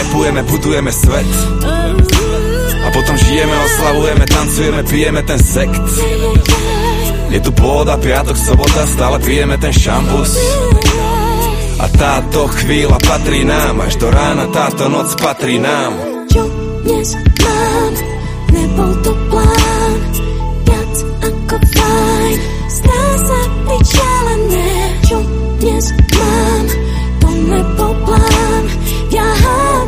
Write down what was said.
Kupujeme, budujeme svet. A potom žijeme, oslavujeme, tancujeme, pijeme ten sekt. Je tu pôda, piatok, sobota, stále pijeme ten šampus. A táto chvíľa patrí nám, až do rána táto noc patrí nám. Čo dnes mám, nebol to plán.